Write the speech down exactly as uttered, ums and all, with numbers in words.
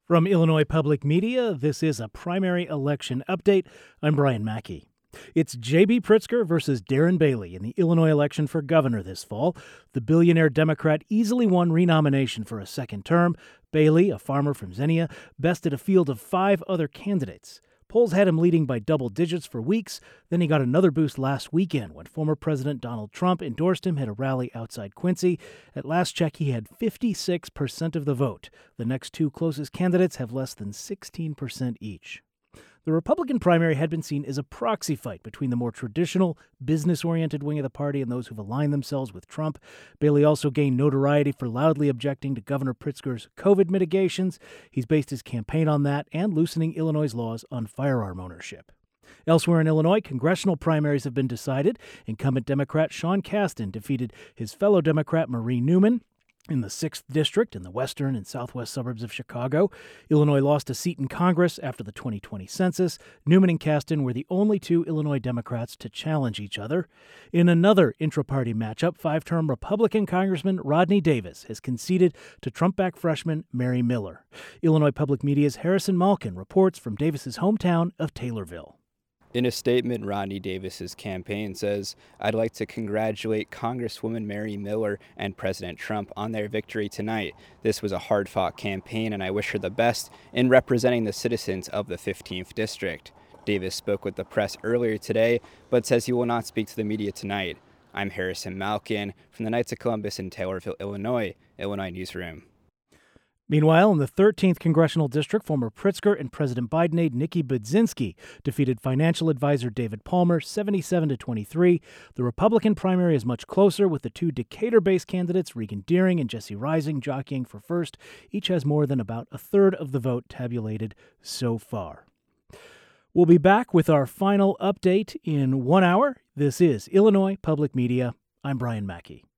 From Illinois Public Media, this is a primary election update. I'm Brian Mackey. It's J B. Pritzker versus Darren Bailey in the Illinois election for governor this fall. The billionaire Democrat easily won renomination for a second term. Bailey, a farmer from Xenia, bested a field of five other candidates. Polls had him leading by double digits for weeks. Then he got another boost last weekend when former President Donald Trump endorsed him at a rally outside Quincy. At last check, he had fifty-six percent of the vote. The next two closest candidates have less than sixteen percent each. The Republican primary had been seen as a proxy fight between the more traditional, business-oriented wing of the party and those who've aligned themselves with Trump. Bailey also gained notoriety for loudly objecting to Governor Pritzker's COVID mitigations. He's based his campaign on that and loosening Illinois' laws on firearm ownership. Elsewhere in Illinois, congressional primaries have been decided. Incumbent Democrat Sean Casten defeated his fellow Democrat Marie Newman in the sixth District in the western and southwest suburbs of Chicago. Illinois lost a seat in Congress after the twenty twenty census. Newman and Casten were the only two Illinois Democrats to challenge each other. In another intra-party matchup, five-term Republican Congressman Rodney Davis has conceded to Trump-backed freshman Mary Miller. Illinois Public Media's Harrison Malkin reports from Davis's hometown of Taylorville. In a statement, Rodney Davis's campaign says, "I'd like to congratulate Congresswoman Mary Miller and President Trump on their victory tonight. This was a hard-fought campaign, and I wish her the best in representing the citizens of the fifteenth District." Davis spoke with the press earlier today, but says he will not speak to the media tonight. I'm Harrison Malkin from the Knights of Columbus in Taylorville, Illinois, Illinois Newsroom. Meanwhile, in the thirteenth Congressional District, former Pritzker and President Biden aide Nikki Budzinski defeated financial advisor David Palmer seventy-seven to twenty-three. The Republican primary is much closer, with the two Decatur-based candidates, Regan Deering and Jesse Rising, jockeying for first. Each has more than about a third of the vote tabulated so far. We'll be back with our final update in one hour. This is Illinois Public Media. I'm Brian Mackey.